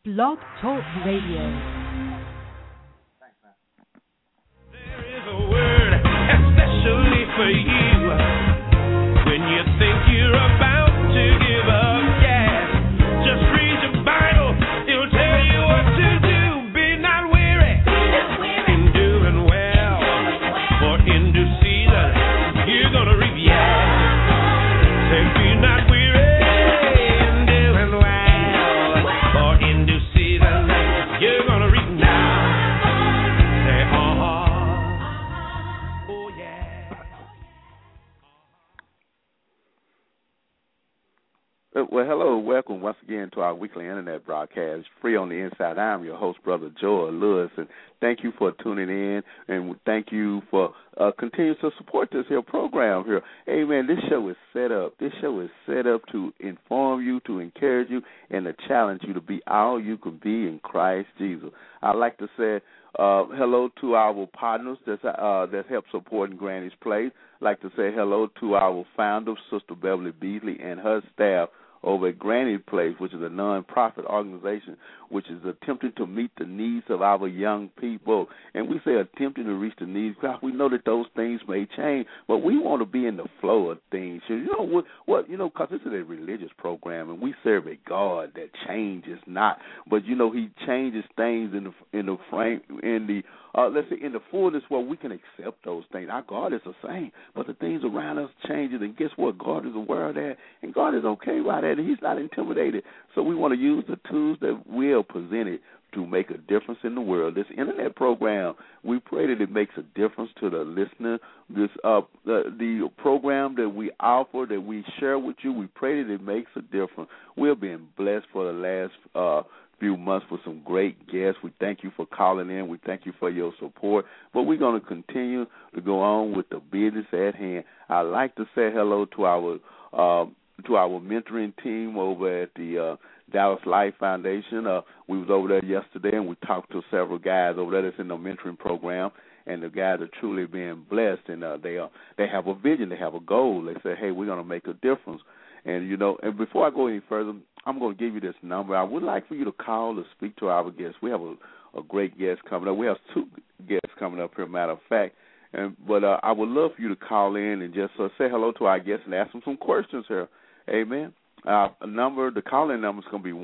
Blog Talk Radio. There is a word especially for you when you think you're about to give up. Yeah, just read your Bible, it'll tell you what to do. Be not weary in doing well, for in due season you're gonna reap. Yeah, say be not weary in doing well, for in due season you're gonna reap now. Say oh yeah. Well, hello, welcome once again to our weekly internet broadcast, Free on the Inside. I'm your host, Brother Joel Lewis, and thank you for tuning in, and thank you for continuing to support this here program here. Amen. This show is set up. This show is set up to inform you, to encourage you, and to challenge you to be all you can be in Christ Jesus. I'd like to say hello to our partners that help supporting Granny's Place. I'd like to say hello to our founder, Sister Beverly Beasley, and her staff over at Granny Place, which is a non-profit organization which is attempting to meet the needs of our young people. And we say attempting to reach the needs because we know that those things may change, but we want to be in the flow of things. You know what? You know, because this is a religious program, and we serve a God that changes not, but you know He changes things in the frame let's say in the fullness where we can accept those things. Our God is the same, but the things around us changes, and guess what? God is aware of that, and God is okay by that, and He's not intimidated. So we want to use the tools that we are presented to make a difference in the world. This internet program, we pray that it makes a difference to the listener. This the program that we offer, that we share with you, we pray that it makes a difference. We're being blessed for the last few months with some great guests. We thank you for calling in. We thank you for your support. But we're going to continue to go on with the business at hand. I'd like to say hello to our mentoring team over at the Dallas Life Foundation. We was over there yesterday, and we talked to several guys over there that's in the mentoring program. And the guys are truly being blessed, and they have a vision, they have a goal. They say, hey, we're going to make a difference. And, you know, and before I go any further, I'm going to give you this number. I would like for you to call or speak to our guests. We have a great guest coming up. We have two guests coming up here, matter of fact. But I would love for you to call in and just say hello to our guests and ask them some questions here. Amen. The call-in number is going to be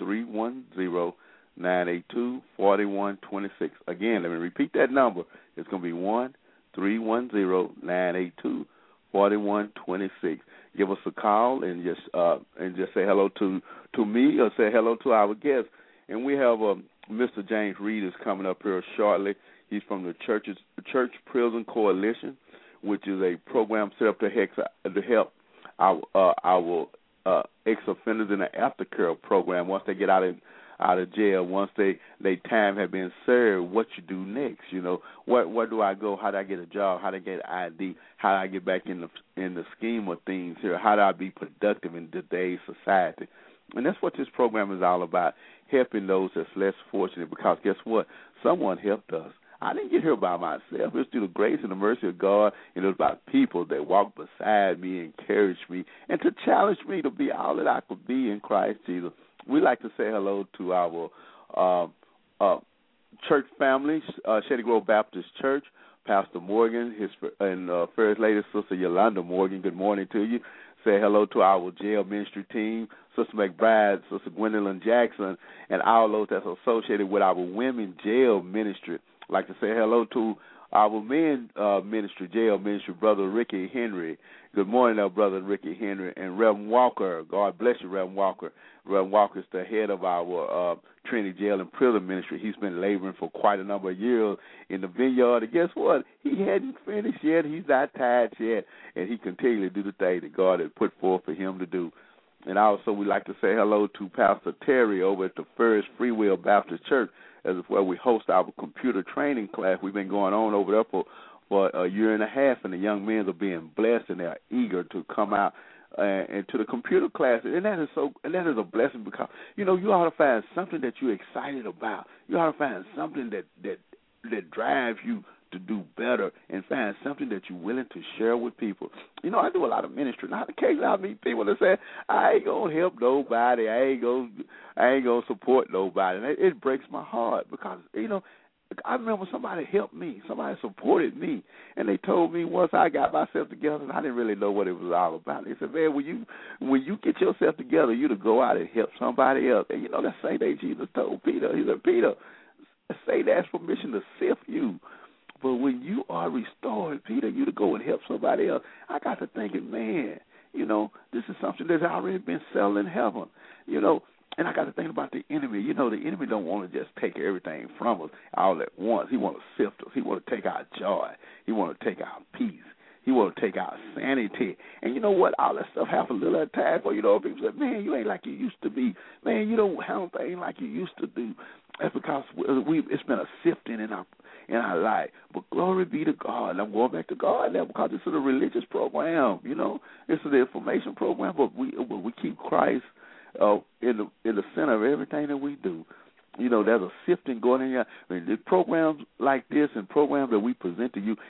1-310-982-4126. Again, let me repeat that number. It's going to be 1-310-982-4126. Give us a call and just say hello to me or say hello to our guests. And we have Mr. James Reed is coming up here shortly. He's from the Church Prison Coalition, which is a program set up to help our ex-offenders in the aftercare program once they get out of jail, once their time have been served. What you do next? You know, where do I go? How do I get a job? How do I get an ID? How do I get back in the scheme of things here? How do I be productive in today's society? And that's what this program is all about, helping those that's less fortunate, because guess what? Someone helped us. I didn't get here by myself. It's through the grace and the mercy of God, and it was about people that walked beside me, encouraged me, and to challenge me to be all that I could be in Christ Jesus. We like to say hello to our church family, Shady Grove Baptist Church, Pastor Morgan, and First Lady Sister Yolanda Morgan. Good morning to you. Say hello to our jail ministry team, Sister McBride, Sister Gwendolyn Jackson, and all those that's associated with our women jail ministry. I'd like to say hello to our men ministry, jail ministry, Brother Ricky Henry. Good morning, Brother Ricky Henry, and Reverend Walker. God bless you, Reverend Walker. Reverend Walker is the head of our Trinity Jail and Prison Ministry. He's been laboring for quite a number of years in the vineyard. And guess what? He hadn't finished yet. He's not tired yet. And he continues to do the thing that God has put forth for him to do. And also we'd like to say hello to Pastor Terry over at the First Free Will Baptist Church, as where we host our computer training class. We've been going on over there for a year and a half, and the young men are being blessed, and they're eager to come out and to the computer classes. And that is a blessing, because you know you ought to find something that you're excited about. You ought to find something that drives you to do better and find something that you're willing to share with people. You know, I do a lot of ministry. Now, occasionally I meet people that say, I ain't going to help nobody. I ain't gonna support nobody. And it breaks my heart because, you know, I remember somebody helped me. Somebody supported me. And they told me once I got myself together, and I didn't really know what it was all about. They said, man, when you get yourself together, you to go out and help somebody else. And, you know, that same day Jesus told Peter, he said, Peter, Satan asked permission to sift you. But when you are restored, Peter, you to go and help somebody else. I got to thinking, man, you know, this is something that's already been settled in heaven, you know. And I got to think about the enemy. You know, the enemy don't want to just take everything from us all at once. He want to sift us. He want to take our joy. He want to take our peace. He want to take our sanity. And you know what? All that stuff happens a little at a time. But, you know, people say, man, you ain't like you used to be. Man, you don't handle things like you used to do. That's because it's been a sifting in our life. But glory be to God. And I'm going back to God now because this is a religious program, you know. This is the information program, but we keep Christ in the center of everything that we do. You know, there's a sifting going in here. I mean, the programs like this and programs that we present to you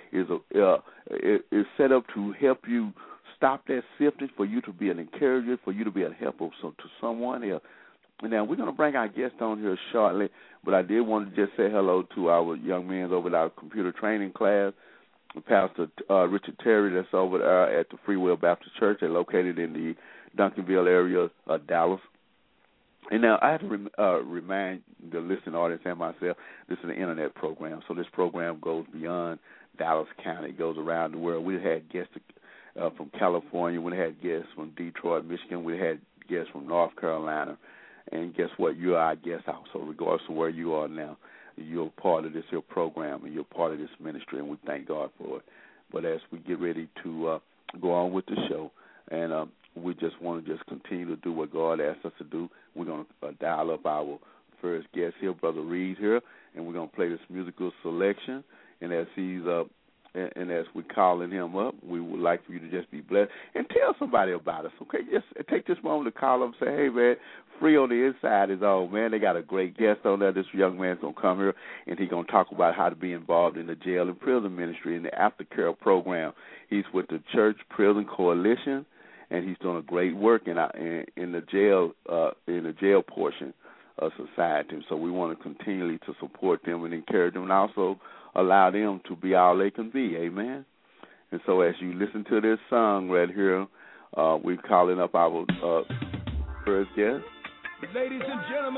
is set up to help you stop that sifting, for you to be an encourager, for you to be a help to someone else. And now we're going to bring our guest on here shortly, but I did want to just say hello to our young men over at our computer training class, Pastor Richard Terry, that's over there at the Free Will Baptist Church. They're located in the Duncanville area of Dallas. And now I have to remind the listening audience and myself, this is an internet program, so this program goes beyond Dallas County. It goes around the world. We had guests from California. We had guests from Detroit, Michigan. We had guests from North Carolina. And guess what? You are our guest also, regardless of where you are now. You're part of this here program, and you're part of this ministry, and we thank God for it. But as we get ready to go on with the show, and we just want to just continue to do what God asked us to do, we're going to dial up our first guest here, Brother Reed here, and we're going to play this musical selection. And as he's and as we're calling him up, we would like for you to just be blessed and tell somebody about us, okay? Just take this moment to call up and say, hey, man, Free on the Inside is on, man. They got a great guest on there. This young man's going to come here, and he's going to talk about how to be involved in the jail and prison ministry in the aftercare program. He's with the Church Prison Coalition, and he's doing a great work in the jail portion of society. So we want to continually to support them and encourage them, and also allow them to be all they can be. Amen. And so as you listen to this song right here, we're calling up our first guest. Ladies and gentlemen,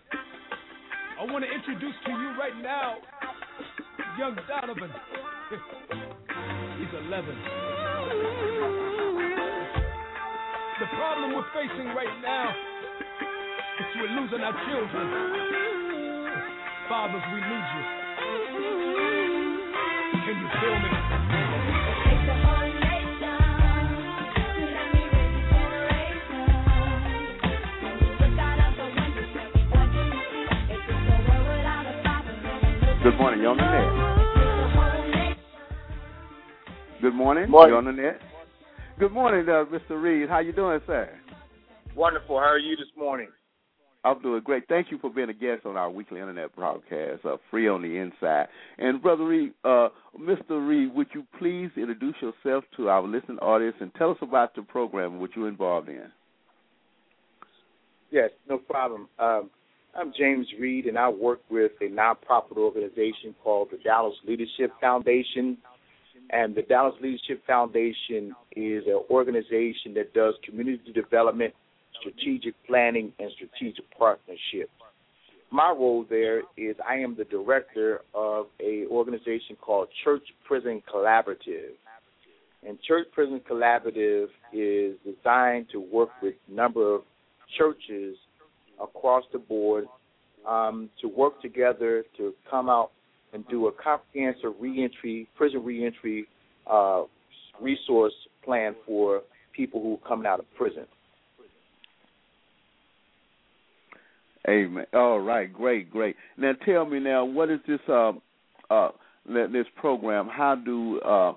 I want to introduce to you right now young Donovan. He's 11. The problem we're facing right now is we're losing our children. Fathers, we need you. Can you feel me? Good morning. You're on the net. Good morning. Morning. You're on the net. Good morning, Mr. Reed. How you doing, sir? Wonderful. How are you this morning? I'm doing great. Thank you for being a guest on our weekly internet broadcast, Free on the Inside. And, Brother Reed, Mr. Reed, would you please introduce yourself to our listening audience and tell us about the program and what you're involved in? Yes, no problem. I'm James Reed, and I work with a nonprofit organization called the Dallas Leadership Foundation. And the Dallas Leadership Foundation is an organization that does community development, strategic planning, and strategic partnership. My role there is I am the director of an organization called Church Prison Collaborative. And Church Prison Collaborative is designed to work with a number of churches across the board to work together to come out and do a comprehensive prison reentry resource plan for people who are coming out of prison. Amen. All right, great. Now tell me now, what is this this program? How do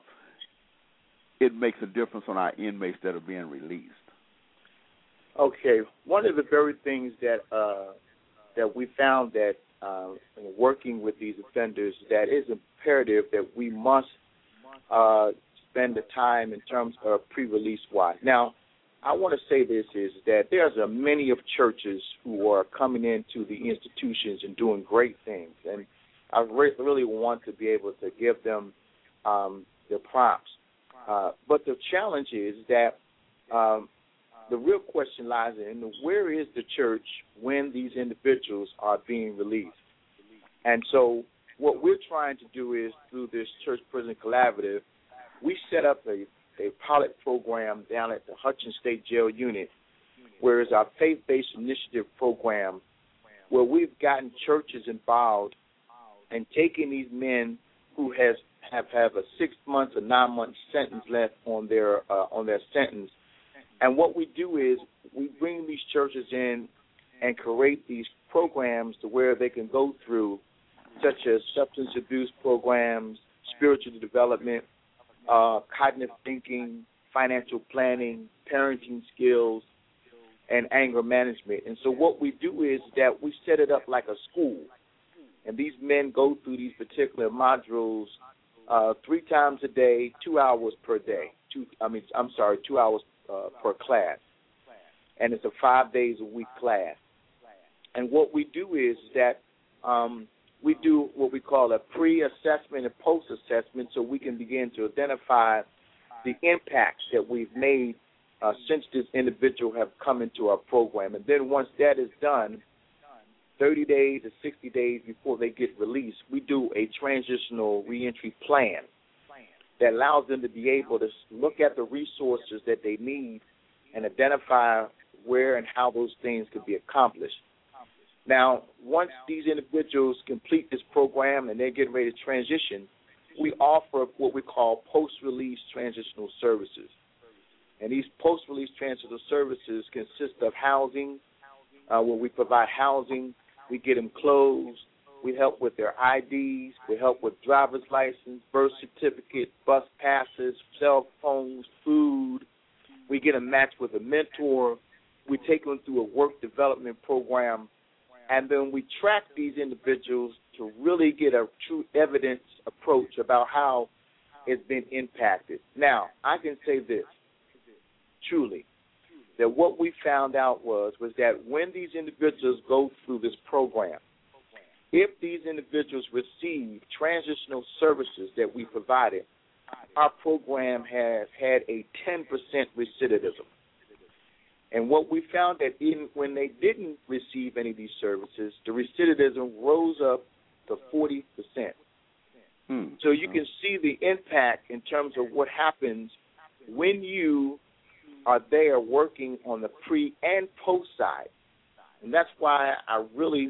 it makes a difference on our inmates that are being released? Okay, one of the very things that that we found that in working with these offenders, that it's imperative that we must spend the time in terms of pre-release wise. Now, I want to say this is that there's many of churches who are coming into the institutions and doing great things, and I really want to be able to give them the props. But the challenge is that the real question lies in where is the church when these individuals are being released? And so what we're trying to do is, through this Church Prison Collaborative, we set up a pilot program down at the Hutchins State Jail Unit, where is our faith-based initiative program, where we've gotten churches involved and taking these men who have a 6 months or 9 month sentence left on their sentence. And what we do is we bring these churches in and create these programs to where they can go through, such as substance abuse programs, spiritual development, cognitive thinking, financial planning, parenting skills, and anger management. And so what we do is that we set it up like a school, and these men go through these particular modules 3 times a day, 2 hours per day. 2 hours per class, and it's a 5 days a week class. And what we do is that we do what we call a pre-assessment and post-assessment, so we can begin to identify the impacts that we've made since this individual have come into our program. And then once that is done, 30 days to 60 days before they get released, we do a transitional reentry plan that allows them to be able to look at the resources that they need and identify where and how those things could be accomplished. Now, once these individuals complete this program and they're getting ready to transition, we offer what we call post-release transitional services. And these post-release transitional services consist of housing, where we provide housing, we get them clothes, we help with their IDs, we help with driver's license, birth certificate, bus passes, cell phones, food. We get them matched with a mentor. We take them through a work development program. And then we track these individuals to really get a true evidence approach about how it's been impacted. Now, I can say this, truly, that what we found out was that when these individuals go through this program, if these individuals receive transitional services that we provided, our program has had a 10% recidivism. And what we found that even when they didn't receive any of these services, the recidivism rose up to 40%. So you can see the impact in terms of what happens when you are there working on the pre and post side. And that's why I really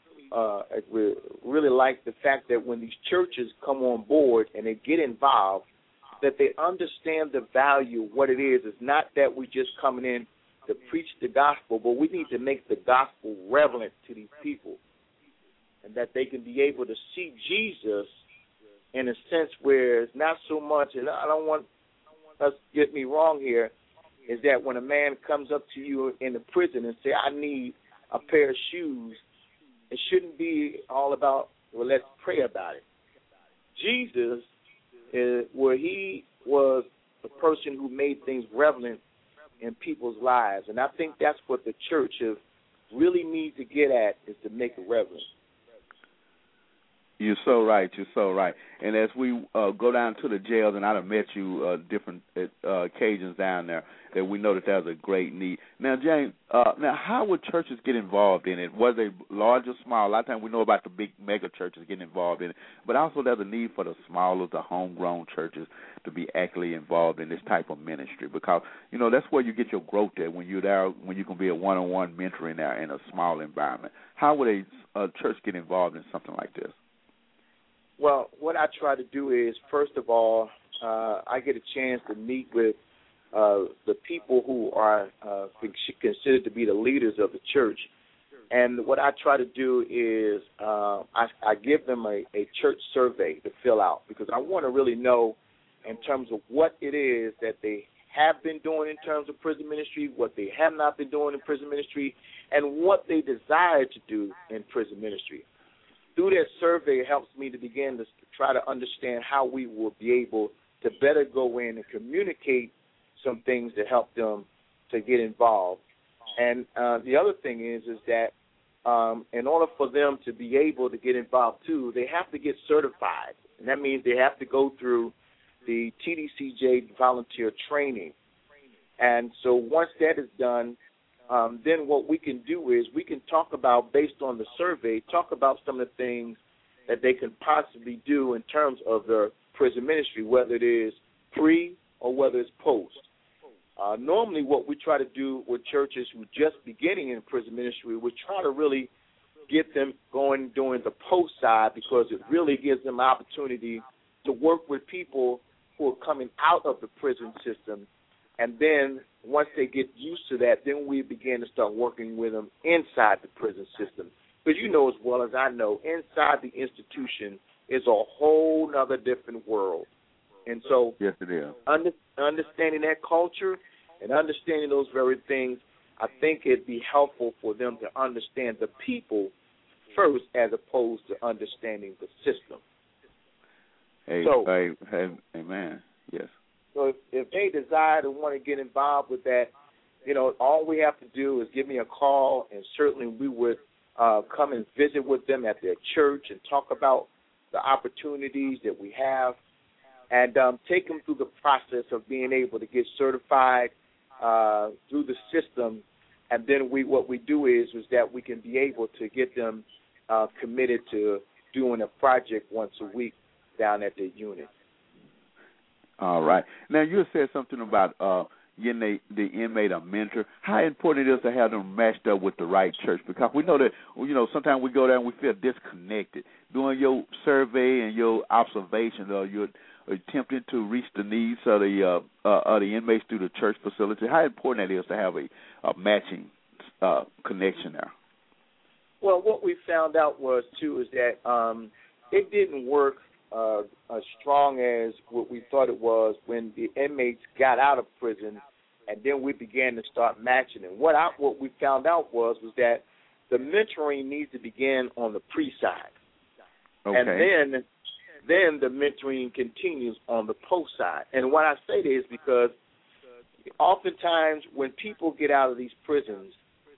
like the fact that when these churches come on board and they get involved, that they understand the value of what it is. It's not that we just coming in to preach the gospel, but we need to make the gospel relevant to these people, and that they can be able to see Jesus in a sense where it's not so much, and I don't want us to get me wrong here, is that when a man comes up to you in the prison and say, I need a pair of shoes, it shouldn't be all about, well, let's pray about it. Jesus, where he was the person who made things relevant in people's lives, and I think that's what the church really needs to get at, is to make it relevant. You're so right. You're so right. And as we go down to the jails, and I've met you different occasions down there, that we know that there's a great need. Now, James, how would churches get involved in it? Was they large or small? A lot of times we know about the big mega churches getting involved in it, but also there's a need for the smaller, the homegrown churches to be actively involved in this type of ministry, because, you know, that's where you get your growth at, when you're there, when you can be a one-on-one mentoring there in a small environment. How would a church get involved in something like this? Well, what I try to do is, first of all, I get a chance to meet with the people who are considered to be the leaders of the church. And what I try to do is I give them a church survey to fill out, because I want to really know in terms of what it is that they have been doing in terms of prison ministry, what they have not been doing in prison ministry, and what they desire to do in prison ministry. Through that survey, it helps me to begin to try to understand how we will be able to better go in and communicate some things to help them to get involved. And the other thing is that in order for them to be able to get involved too, they have to get certified. And that means they have to go through the TDCJ volunteer training. And so once that is done, then what we can do is we can talk about, based on the survey, talk about some of the things that they can possibly do in terms of their prison ministry, whether it is pre or whether it's post. Normally what we try to do with churches who are just beginning in prison ministry, we try to really get them going during the post side, because it really gives them opportunity to work with people who are coming out of the prison system. And then once they get used to that, then we begin to start working with them inside the prison system. Because you know as well as I know, inside the institution is a whole other different world. And so yes, it is. Understanding that culture and understanding those very things, I think it'd be helpful for them to understand the people first as opposed to understanding the system. Amen. Yes. So if they desire to want to get involved with that, you know, all we have to do is give me a call, and certainly we would come and visit with them at their church and talk about the opportunities that we have, and take them through the process of being able to get certified through the system. And then what we do is that we can be able to get them committed to doing a project once a week down at the unit. All right. Now, you said something about getting the inmate a mentor. How important it is to have them matched up with the right church? Because we know that, you know, sometimes we go there and we feel disconnected. Doing your survey and your observations, or you're attempting to reach the needs of the inmates through the church facility, how important it is to have a matching connection there? Well, what we found out was, too, is that it didn't work as strong as what we thought it was when the inmates got out of prison, and then we began to start matching them. What we found out was that the mentoring needs to begin on the pre-side. Okay. And then the mentoring continues on the post side. And why I say this is because oftentimes when people get out of these prisons,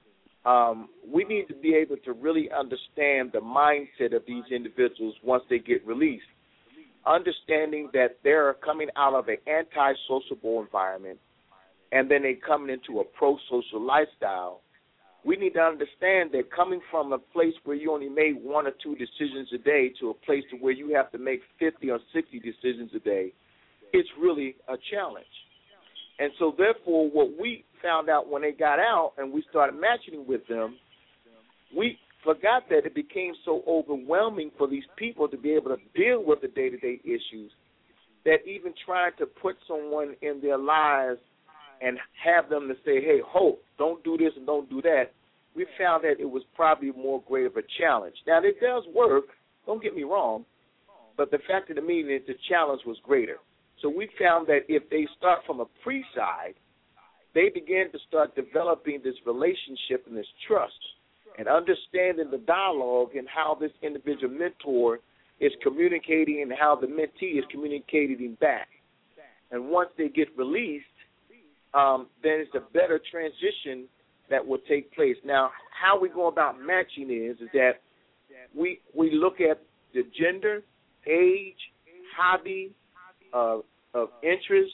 we need to be able to really understand the mindset of these individuals once they get released. Understanding that they're coming out of an anti-sociable environment and then they're coming into a pro-social lifestyle. We need to understand that coming from a place where you only made 1 or 2 decisions a day to a place to where you have to make 50 or 60 decisions a day, it's really a challenge. And so, therefore, what we found out when they got out and we started matching with them, we forgot that it became so overwhelming for these people to be able to deal with the day-to-day issues that even trying to put someone in their lives and have them to say, hey, hope, don't do this and don't do that, we found that it was probably more great of a challenge. Now, it does work, don't get me wrong, but the fact of the matter is the challenge was greater. So we found that if they start from a pre-side, they begin to start developing this relationship and this trust and understanding the dialogue and how this individual mentor is communicating and how the mentee is communicating back. And once they get released, then it's a better transition that will take place. Now, how we go about matching is that we look at the gender, age, hobby, of interest,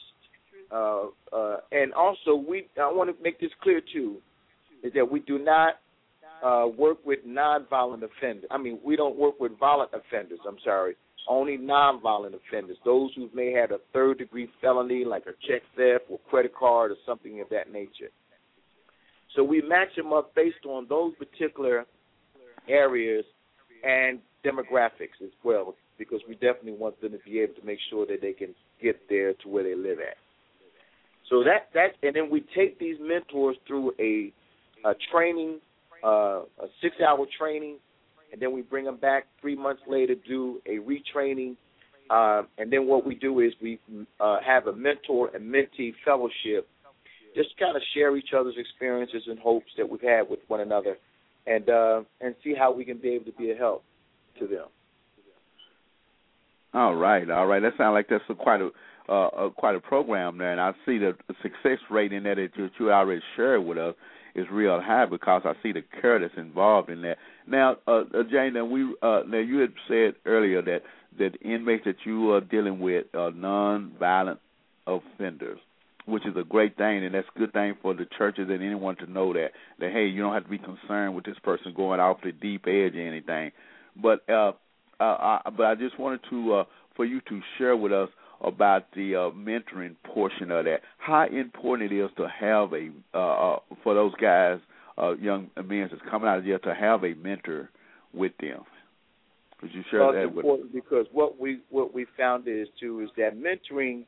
and also I want to make this clear too, is that we do not work with nonviolent offenders. I mean, we don't work with violent offenders, only nonviolent offenders, those who may have a third-degree felony like a check theft or credit card or something of that nature. So we match them up based on those particular areas and demographics as well, because we definitely want them to be able to make sure that they can get there to where they live at. So and then we take these mentors through a training, a 6-hour training, and then we bring them back 3 months later, do a retraining And then what we do is we have a mentor and mentee fellowship, just kind of share each other's experiences and hopes that we've had with one another, and see how we can be able to be a help to them. All right. That sounds like that's quite a program there, and I see the success rate in that you already shared with us is real high because I see the care that's involved in that. Now, Jane, now you had said earlier that inmates that you are dealing with are non-violent offenders, which is a great thing, and that's a good thing for the churches and anyone to know that hey, you don't have to be concerned with this person going off the deep edge or anything. But I just wanted to for you to share with us about the mentoring portion of that. How important it is to have for those guys, young men that's coming out of jail, to have a mentor with them. Could you share that with us? It's important because what we found is that mentoring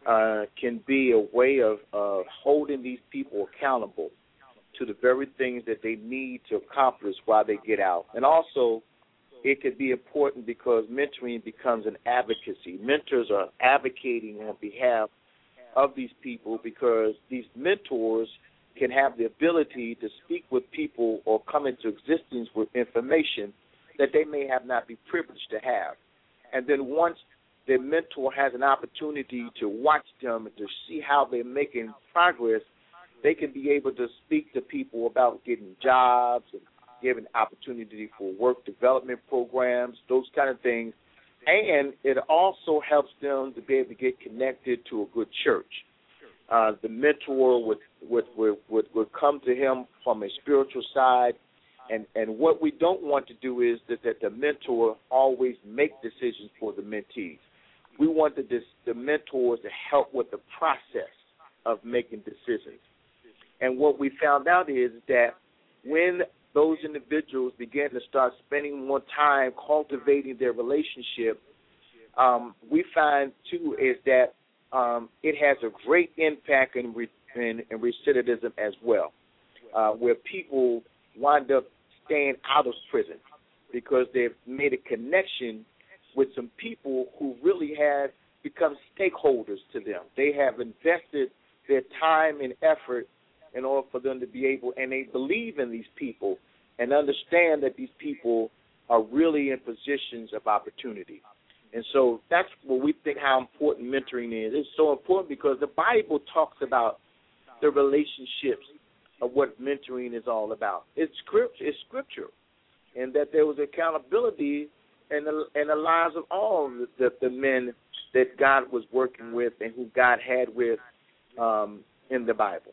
can be a way of holding these people accountable to the very things that they need to accomplish while they get out. And also, it could be important because mentoring becomes an advocacy. Mentors are advocating on behalf of these people because these mentors can have the ability to speak with people or come into existence with information that they may have not been privileged to have. And then once the mentor has an opportunity to watch them and to see how they're making progress, they can be able to speak to people about getting jobs and giving opportunity for work development programs, those kind of things. And it also helps them to be able to get connected to a good church. The mentor would come to him from a spiritual side. And what we don't want to do is that the mentor always make decisions for the mentees. We want the mentors to help with the process of making decisions. And what we found out is that when those individuals begin to start spending more time cultivating their relationship, we find, too, is that it has a great impact in recidivism as well, where people wind up staying out of prison because they've made a connection with some people who really have become stakeholders to them. They have invested their time and effort in order for them to be able, and they believe in these people and understand that these people are really in positions of opportunity. And so that's what we think how important mentoring is. It's so important because the Bible talks about the relationships of what mentoring is all about. It's scripture, and that there was accountability in the lives of all the men that God was working with and who God had with in the Bible.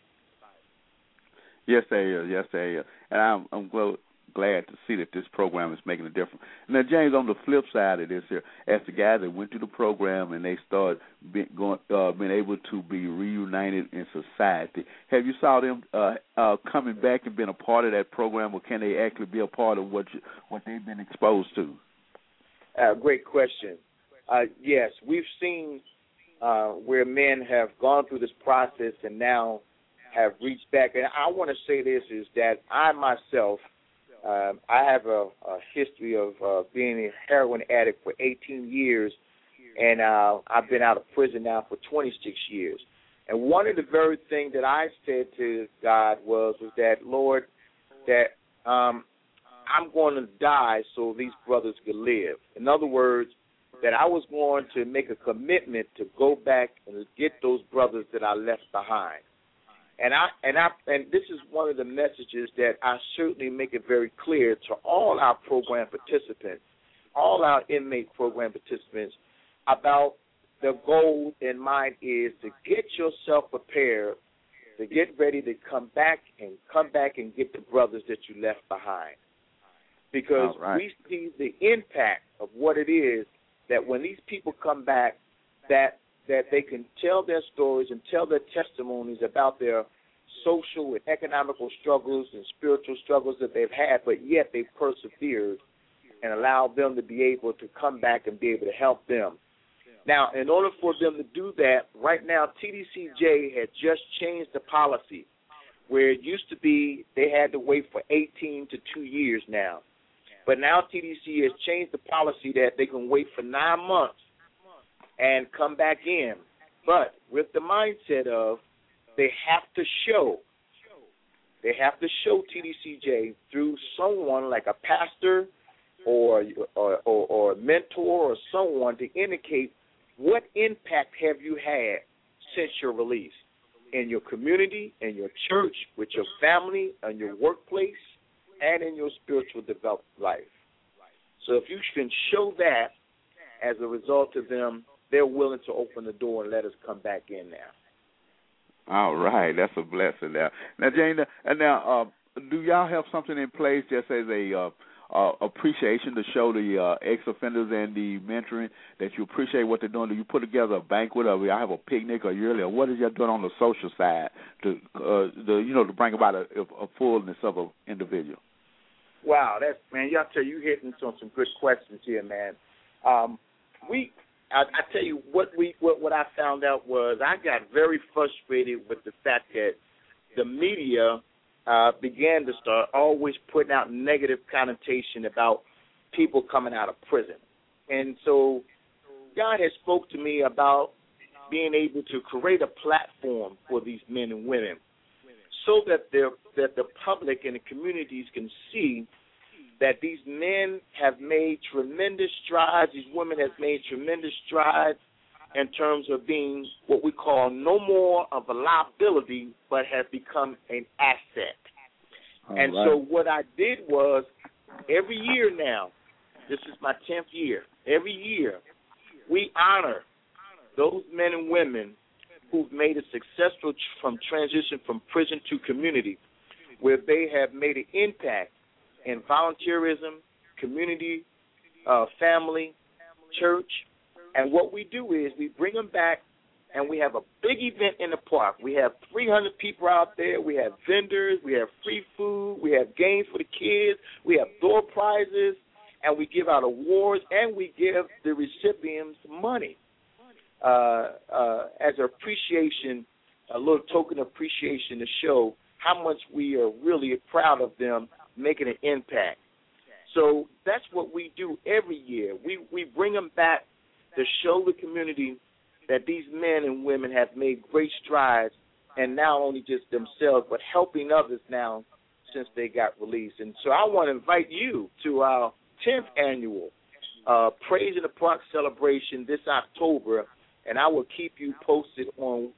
Yes, they are. And I'm glad to see that this program is making a difference. Now, James, on the flip side of this here, as the guys that went through the program and they started being able to be reunited in society, have you saw them coming back and being a part of that program, or can they actually be a part of what they've been exposed to? Great question. Yes, we've seen where men have gone through this process and now have reached back. And I want to say this is that I myself, I have a history of being a heroin addict for 18 years, and I've been out of prison now for 26 years. And one of the very things that I said to God was that, Lord, that I'm going to die so these brothers could live. In other words, that I was going to make a commitment to go back and get those brothers that I left behind. And this is one of the messages that I certainly make it very clear to all our program participants, all our inmate program participants, about the goal in mind is to get yourself prepared, to get ready to come back and get the brothers that you left behind. Because we see the impact of what it is that when these people come back, that they can tell their stories and tell their testimonies about their social and economical struggles and spiritual struggles that they've had, but yet they've persevered and allowed them to be able to come back and be able to help them. Now, in order for them to do that, right now TDCJ had just changed the policy where it used to be they had to wait for 18 to 2 years now. But now TDC has changed the policy that they can wait for 9 months and come back in. But with the mindset of they have to show TDCJ through someone like a pastor or a mentor or someone to indicate what impact have you had since your release in your community, in your church, with your family, in your workplace, and in your spiritual development life. So if you can show that as a result of them, they're willing to open the door and let us come back in now. All right, that's a blessing there. Now, Jane, do y'all have something in place just as a appreciation to show the ex-offenders and the mentoring that you appreciate what they're doing? Do you put together a banquet, or y'all have a picnic, or yearly, or what is y'all doing on the social side to bring about a fullness of an individual? Wow, y'all tell you hitting on some good questions here, man. I tell you what I found out was I got very frustrated with the fact that the media began to start always putting out negative connotation about people coming out of prison. And so God has spoke to me about being able to create a platform for these men and women so that the public and the communities can see that these men have made tremendous strides, these women have made tremendous strides in terms of being what we call no more of a liability, but have become an asset. So what I did was, every year now, this is my 10th year, every year we honor those men and women who've made a successful transition from prison to community, where they have made an impact in volunteerism, community, family, church. And what we do is we bring them back, and we have a big event in the park. We have 300 people out there. We have vendors. We have free food. We have games for the kids. We have door prizes, and we give out awards, and we give the recipients money as an appreciation, a little token of appreciation to show how much we are really proud of them making an impact. So that's what we do every year. We bring them back to show the community that these men and women have made great strides, and not only just themselves, but helping others now since they got released. And so I want to invite you to our 10th annual Praise in the Park celebration this October, and I will keep you posted on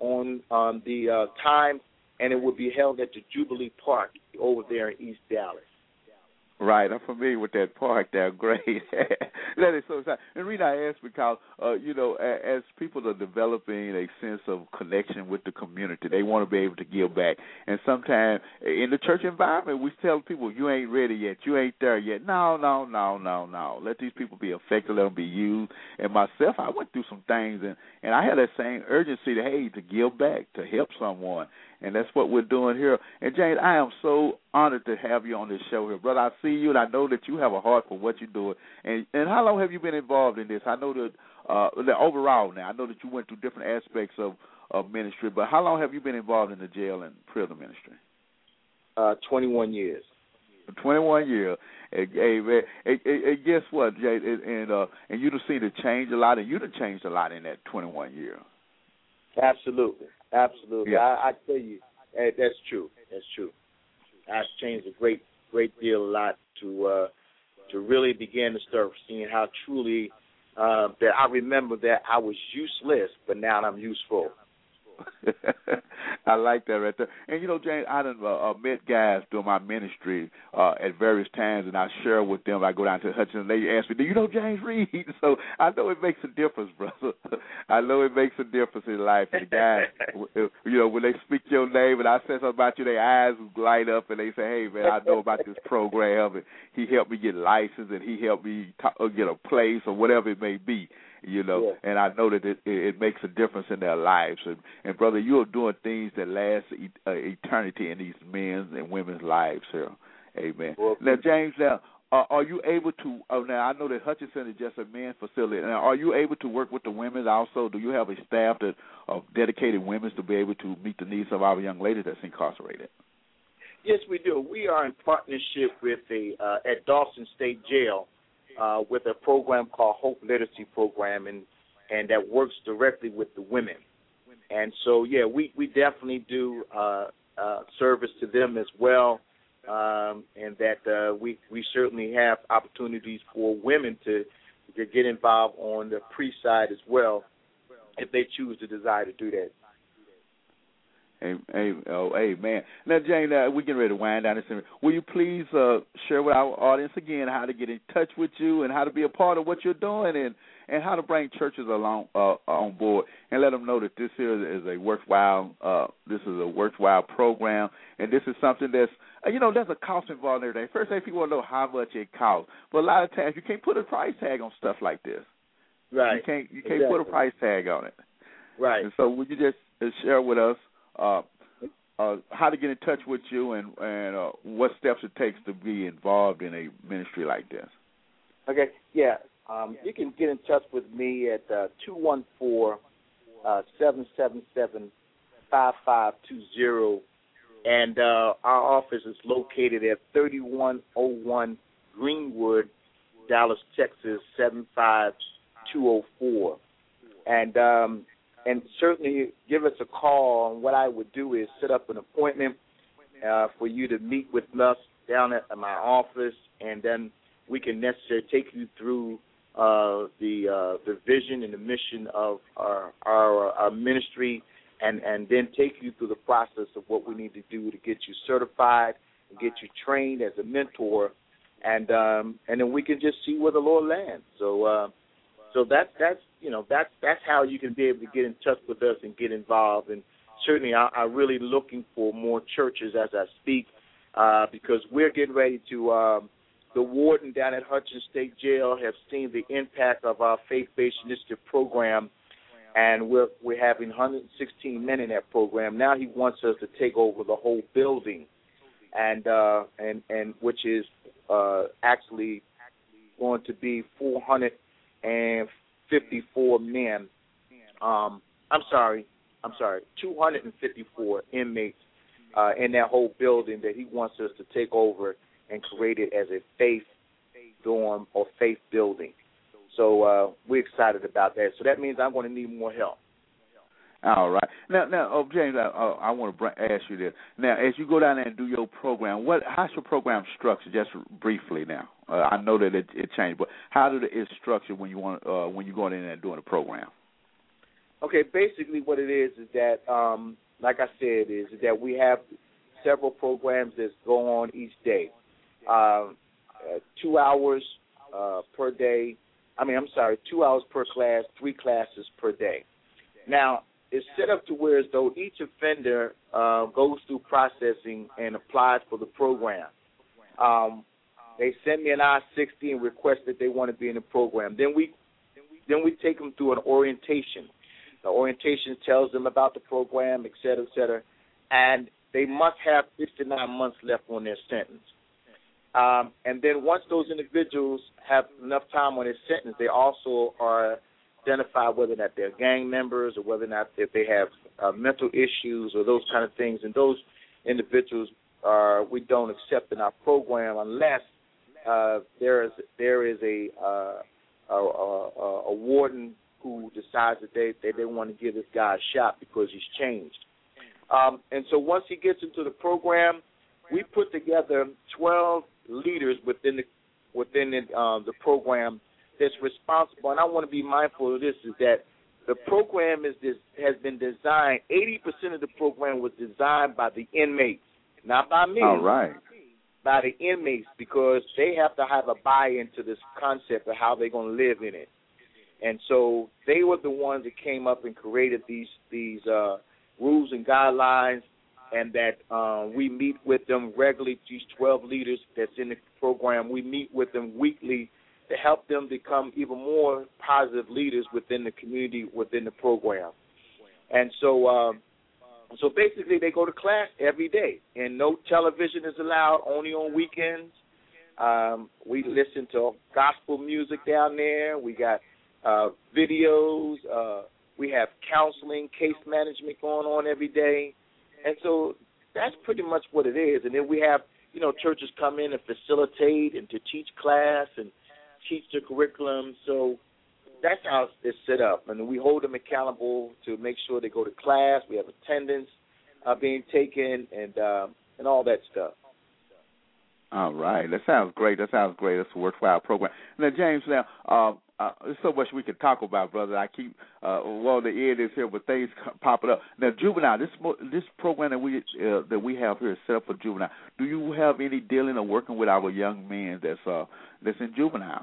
the time, and it will be held at the Jubilee Park over there in East Dallas. Right, I'm familiar with that park there. Great. That is so exciting. And Rita, I ask because, as people are developing a sense of connection with the community, they want to be able to give back. And sometimes in the church environment, we tell people, you ain't ready yet, you ain't there yet. No. Let these people be affected, let them be used. And myself, I went through some things, and I had that same urgency to give back, to help someone. And that's what we're doing here. And, Jane, I am so honored to have you on this show here. Brother, I see you, and I know that you have a heart for what you're doing. And how long have you been involved in this? I know that overall now, I know that you went through different aspects of ministry, but how long have you been involved in the jail and prison ministry? 21 years. 21 years. Hey, man, and guess what, Jane? And you've seen it change a lot, and you've changed a lot in that 21 years. Absolutely. Yeah. I tell you, that's true. I've changed a great deal, a lot to really begin to start seeing how truly that I remember that I was useless, but now I'm useful. I like that right there. And, Jane, I done met guys doing my ministry at various times, and I share with them. I go down to Hutchinson, and they ask me, do you know James Reed? So I know it makes a difference, brother. I know it makes a difference in life. And the guys, when they speak your name and I say something about you, their eyes light up, and they say, hey, man, I know about this program, and he helped me get licensed, and he helped me get a place or whatever it may be. Yeah. And I know that it makes a difference in their lives. And brother, you are doing things that last eternity in these men's and women's lives here. Amen. Well, now, James, are you able to, now I know that Hutchinson is just a men's facility. Now, are you able to work with the women also? Do you have a staff of dedicated women to be able to meet the needs of our young lady that's incarcerated? Yes, we do. We are in partnership with at Dawson State Jail, with a program called Hope Literacy Program, and and that works directly with the women. And so, yeah, we definitely do service to them as well, and that we certainly have opportunities for women to get involved on the pre-side as well if they choose to desire to do that. Amen. Now, Jane, we're getting ready to wind down this. Will you please share with our audience again how to get in touch with you and how to be a part of what you're doing and how to bring churches along on board and let them know that this here is a worthwhile program, and this is something that's there's a cost involved in everything. First thing people want to know how much it costs, but a lot of times you can't put a price tag on stuff like this. Right. You can't exactly put a price tag on it. Right. And so would you just share with us how to get in touch with you and what steps it takes to be involved in a ministry like this? Okay, yeah. You can get in touch with me at 214-777-5520, and our office is located at 3101 Greenwood, Dallas, Texas, 75204. And certainly give us a call. And what I would do is set up an appointment for you to meet with us down at my office, and then we can necessarily take you through the vision and the mission of our ministry, and then take you through the process of what we need to do to get you certified and get you trained as a mentor, and then we can just see where the Lord lands. So that's how you can be able to get in touch with us and get involved. And certainly I'm really looking for more churches as I speak, because we're getting ready to the warden down at Hutchins State Jail have seen the impact of our faith-based initiative program, and we're having 116 men in that program. Now he wants us to take over the whole building, and which is actually going to be 454 men. I'm sorry, 254 inmates in that whole building that he wants us to take over and create it as a faith dorm or faith building. So we're excited about that. So that means I'm going to need more help. All right. Now, James, I want to ask you this. Now, as you go down there and do your program, how's your program structured? Just briefly now. I know that it changed, but how is structured when you going in there and doing a program? Okay, basically what it is that, like I said, is that we have several programs that go on each day. 2 hours per day. 2 hours per class, 3 classes per day. Now, it's set up to where as though each offender goes through processing and applies for the program. They send me an I-60 and request that they want to be in the program. Then we take them through an orientation. The orientation tells them about the program, et cetera, and they must have 59 months left on their sentence. And then once those individuals have enough time on their sentence, they also are identified whether or not they're gang members or whether or not if they have mental issues or those kind of things. And those individuals we don't accept in our program unless there is a warden who decides that they want to give this guy a shot because he's changed. And so once he gets into the program, we put together 12 leaders within the program that's responsible. And I want to be mindful of this, is that the program has been designed, 80% of the program was designed by the inmates, not by me. All right. By the inmates, because they have to have a buy-in to this concept of how they're going to live in it. And so they were the ones that came up and created these rules and guidelines, and that we meet with them regularly, these 12 leaders that's in the program. We meet with them weekly to help them become even more positive leaders within the community, within the program. And so basically they go to class every day, and no television is allowed, only on weekends. We listen to gospel music down there. We got videos. We have counseling, case management going on every day. And so that's pretty much what it is. And then we have, churches come in and facilitate and to teach class and teach the curriculum. So that's how it's set up. And we hold them accountable to make sure they go to class. We have attendance being taken and all that stuff. All right. That sounds great. That's a worthwhile program. Now, James, there's so much we can talk about, brother. I keep the end is here, but things popping up. Now, juvenile, this program that we have here is set up for juvenile. Do you have any dealing or working with our young men that's in juvenile?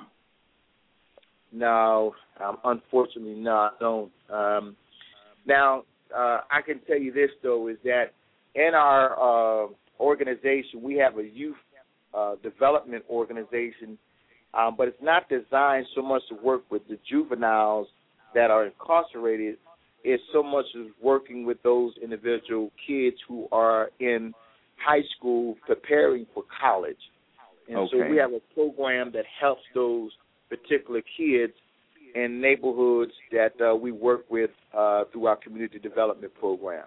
No, unfortunately not. Don't. Now, I can tell you this though, is that in our organization we have a youth development organization, but it's not designed so much to work with the juveniles that are incarcerated. It's so much as working with those individual kids who are in high school preparing for college. And so we have a program that helps those particular kids in neighborhoods that we work with through our community development program.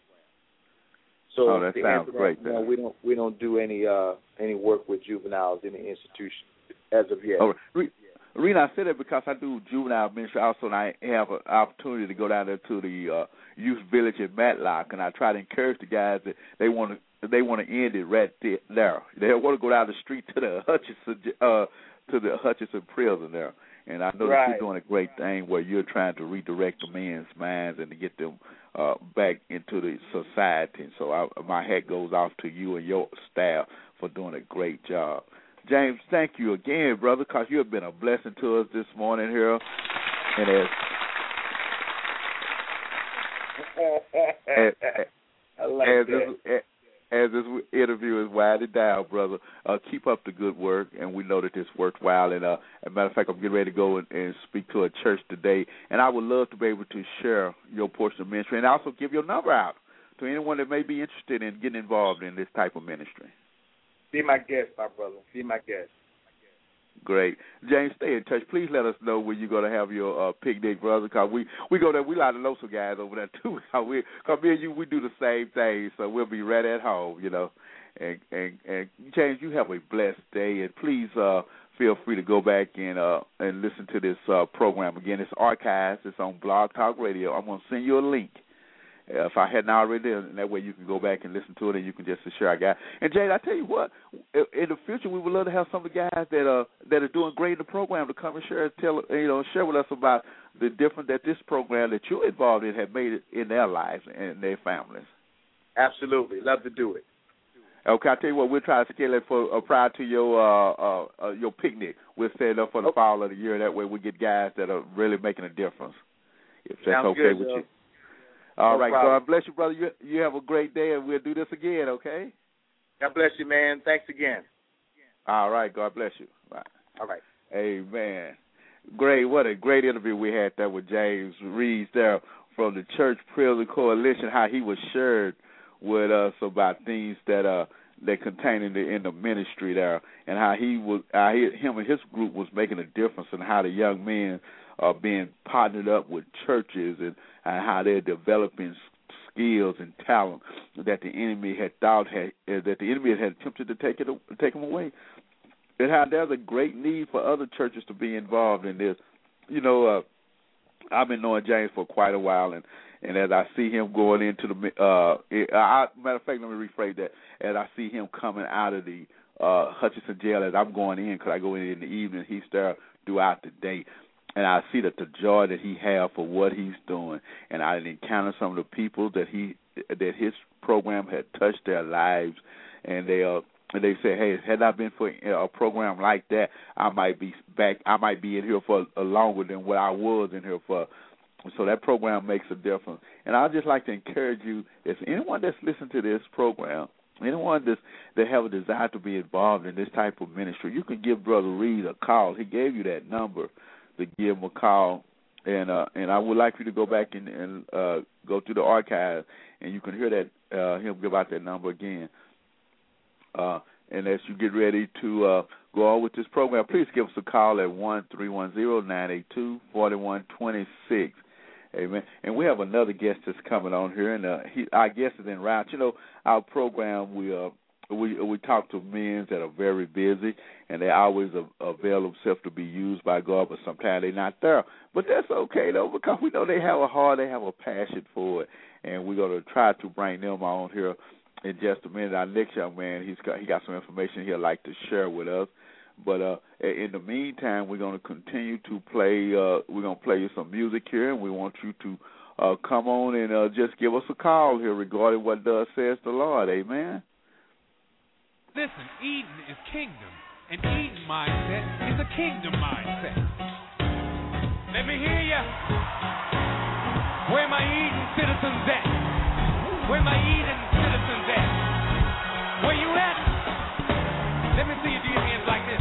So that sounds great. No, we don't do any work with juveniles in the institution as of yet. Oh, Rena, I say that because I do juvenile ministry also, and I have an opportunity to go down there to the youth village in Matlock, and I try to encourage the guys that they want to end it right there. They want to go down the street to the Hutchinson prison there. And I know that you're doing a great thing where you're trying to redirect the men's minds and to get them back into the society. And so my hat goes off to you and your staff for doing a great job. James, thank you again, brother, because you have been a blessing to us this morning here. And as this interview is winding down, brother, keep up the good work, and we know that it's worthwhile. And as a matter of fact, I'm getting ready to go and speak to a church today, and I would love to be able to share your portion of ministry and also give your number out to anyone that may be interested in getting involved in this type of ministry. Be my guest, my brother. Be my guest. Great. James, stay in touch. Please let us know when you're going to have your picnic, brother, because we go there. We like to know some guys over there, too. Because me and you, we do the same thing, so we'll be right at home, you know. And James, you have a blessed day, and please feel free to go back and listen to this program. Again, it's archived. It's on Blog Talk Radio. I'm going to send you a link. If I hadn't already, and that way you can go back and listen to it, and you can just share our guy. And Jade, I tell you what, in the future we would love to have some of the guys that are doing great in the program to come and share with us about the difference that this program that you're involved in have made it in their lives and their families. Absolutely, love to do it. Okay, I tell you what, we'll try to scale it for prior to your picnic. We'll set it up for the fall of the year. That way we get guys that are really making a difference. If that's Sounds okay good, with Joe. you. All right, problem. God bless you, brother. You have a great day, and we'll do this again, okay? God bless you, man. Thanks again. All right, God bless you. Bye. All right. Amen. Great. What a great interview we had there with James Reeves there from the Church Prison Coalition, how he was shared with us about things that contain in the ministry there, and how him and his group was making a difference, and how the young men are being partnered up with churches, and how they're developing skills and talent that the enemy had attempted to take them away, and how there's a great need for other churches to be involved in this. You know, I've been knowing James for quite a while, and as I see him going into the matter of fact, let me rephrase that. As I see him coming out of the Hutchinson jail, as I'm going in, because I go in the evening, he's there throughout the day. And I see that the joy that he has for what he's doing, and I encounter some of the people that his program had touched their lives, and they say, hey, had not been for a program like that, I might be in here for longer than what I was in here for. So that program makes a difference. And I'd just like to encourage you, if anyone that's listening to this program, anyone that have a desire to be involved in this type of ministry, you can give Brother Reed a call. He gave you that number to give him a call, and I would like you to go back and go through the archive, and you can hear that him give out that number again. And as you get ready to go on with this program, please give us a call at 1-310-982-4126. Amen. And we have another guest that's coming on here, and our guest is in route. You know, our program, we we talk to men that are very busy, and they always avail themselves to be used by God, but sometimes they're not there. But that's okay, though, because we know they have a heart, they have a passion for it, and we're going to try to bring them on here in just a minute. Our next young man, he got some information he'd like to share with us. But in the meantime, we're going to continue to play. We're going to play you some music here, and we want you to come on and just give us a call here regarding what thus says the Lord. Amen. Listen, Eden is kingdom, and Eden mindset is a kingdom mindset. Let me hear ya. Where my Eden citizens at? Where my Eden citizens at? Where you at? Let me see you do your hands like this.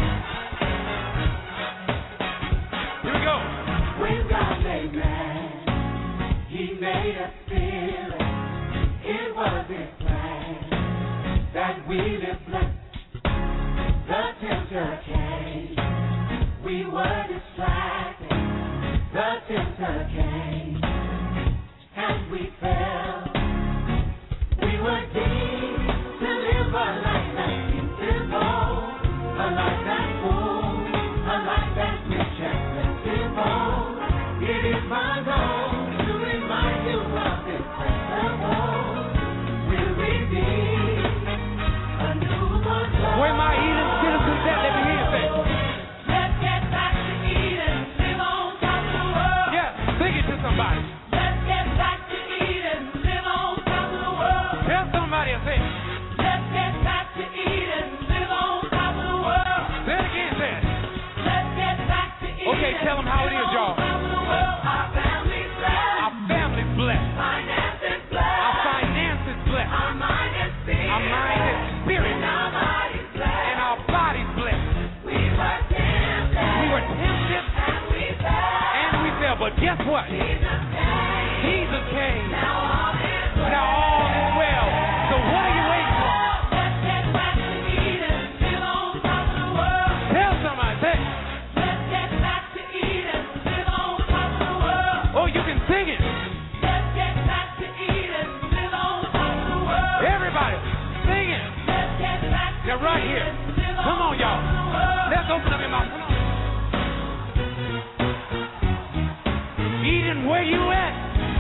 Here we go. When God made man, He made us feel it. It was His plan that we live blessed. The tempter came. We were distracted. The tempter came. And we fell. We were deemed to live a life that's beautiful, a life that's full, a life that's rich and plentiful. It is my goal to remind you of this principle. We'll redeem a newborn soul. Where my Eden citizens at? Let me hear you say. Let's get back to Eden, live on top of the world. Yeah, sing it to somebody. Let's get back to Eden, live on top of the world. Tell somebody I say. Let's get back to Eden, live on top of the world. Say it again, say it. Let's get back to Eden. Okay, tell them how it is, y'all. Our family's blessed. Our family's blessed. Finances blessed. Our finances blessed. Our mind and spirit. Our mind and spirit. And our body's blessed. And our body's blessed. We were tempted. We were tempted And we fell. and we fell, but guess what? Jesus came. Now all is well. Now all is well. So what are you waiting for? Let's get back to Eden, live on top of the world. Tell somebody, say. Let's get back to Eden, live on top of the world. Oh, you can sing it. Let's get back to Eden, live on top of the world. Everybody, sing it. Let's get back to Now right here. Come on, y'all. Let's open up your mouth. Come on. Eden, where you at?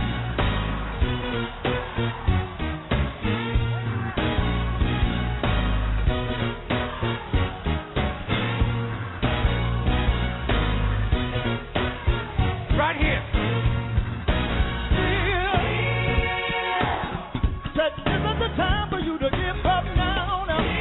Right here. That isn't the time for you to give up now.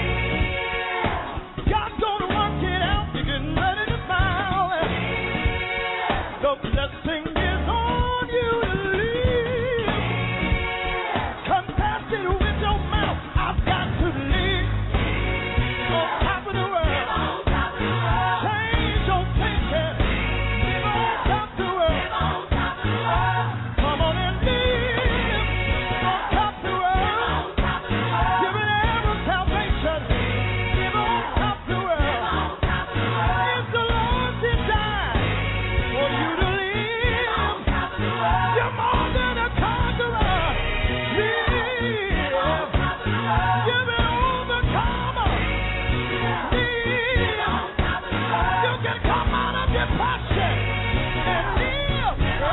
God's gonna work it out. You're getting ready to smile. The blessing is on you to live. Confess it with your mouth. I've got to live on top of the world. Change your thinking. Live on top of the world. Come on and live on top of the world. Give it every salvation. Live on top of the world. If the Lord did die for you to live, you're more than a conqueror. Live. Give it overcomer. Live. You can come out of depression and live. Live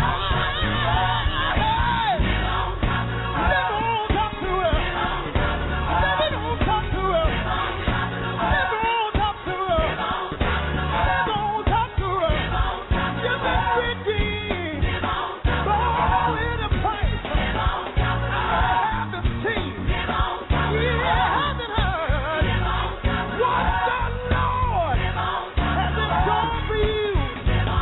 on top of the world. Live on top of the world. Live on top of the world. Live on top of the world. You've been redeemed. Born in a place I haven't seen. We haven't heard what the Lord has in store for you.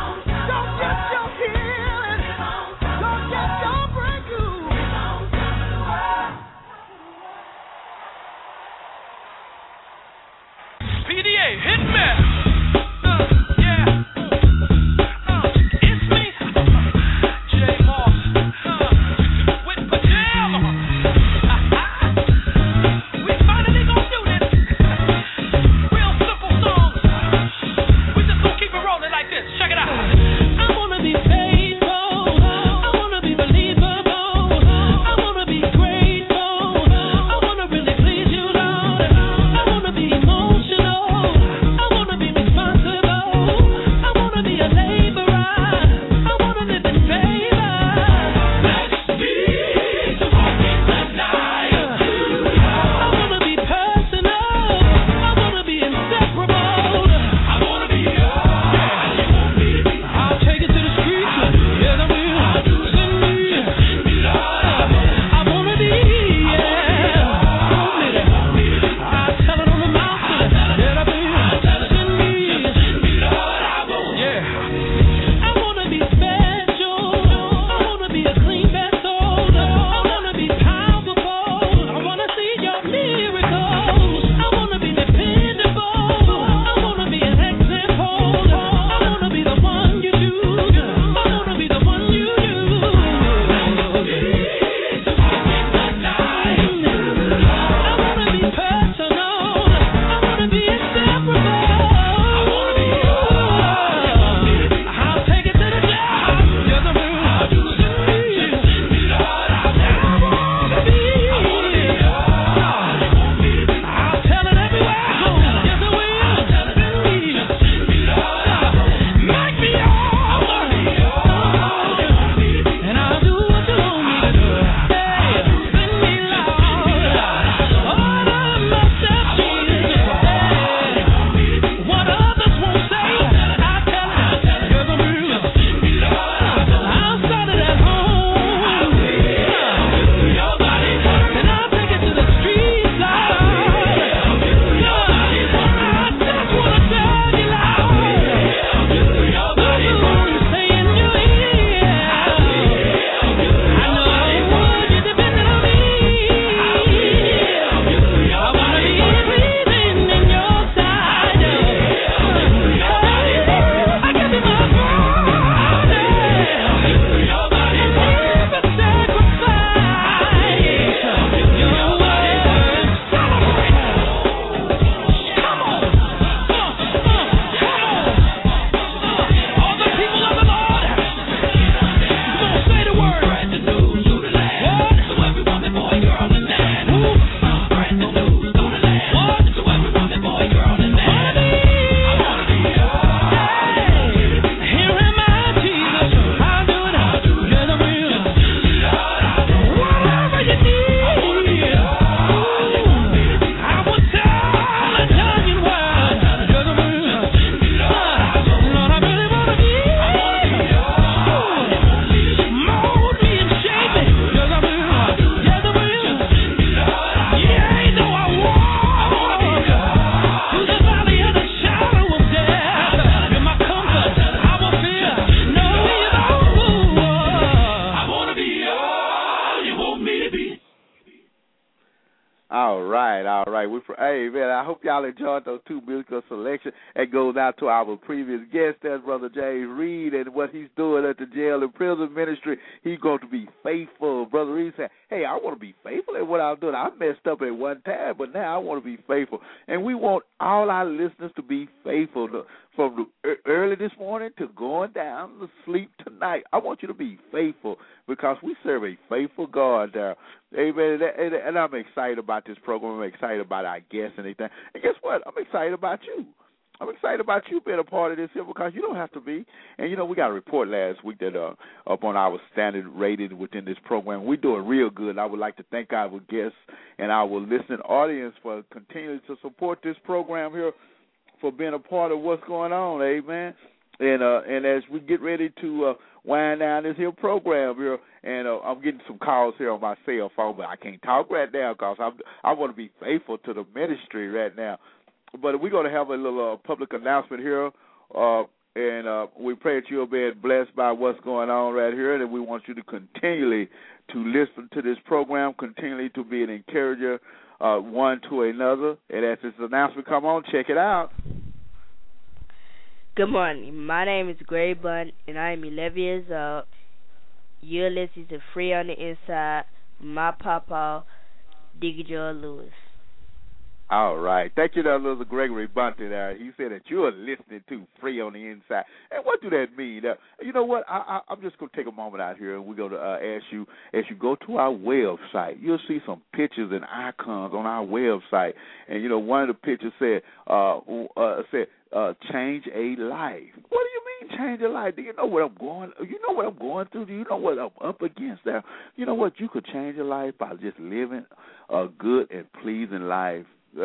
right. Hey, man, I hope y'all enjoyed those two musical selections. It goes out to our previous guest, that's Brother James Reed, and what he's doing at the jail and prison ministry. He's going to be faithful. Brother Reed said, hey, I want to be faithful at what I'm doing. I messed up at one time, but now I want to be faithful. And we want all our listeners to be faithful from early this morning to going down to sleep tonight. I want you to be faithful because we serve a faithful God there. Amen. And I'm excited about this program. I'm excited about our guests and everything. And guess what? I'm excited about you. I'm excited about you being a part of this here because you don't have to be. And, we got a report last week that up on our standard rating within this program. We're doing real good. I would like to thank our guests and our listening audience for continuing to support this program here, for being a part of what's going on, amen. And as we get ready to wind down this here program here, and I'm getting some calls here on my cell phone, but I can't talk right now because I want to be faithful to the ministry right now. But we're going to have a little public announcement here, and we pray that you're being blessed by what's going on right here, and we want you to continually to listen to this program, continually to be an encourager one to another. And as this announcement come on, check it out. Good morning. My name is Gray Bunn, and I am 11 years old. You're listening to Free on the Inside, my papa, Diggy Joe Lewis. All right. Thank you, Little Gregory Bunty there. He said that you are listening to Free on the Inside. And what do that mean? You know what? I'm just going to take a moment out here, and we're going to ask you, as you go to our website, you'll see some pictures and icons on our website. And, one of the pictures said, change a life. What do you mean change a life? Do you know what I'm going? You know what I'm going through? Do you know what I'm up against there? You know what? You could change your life by just living a good and pleasing life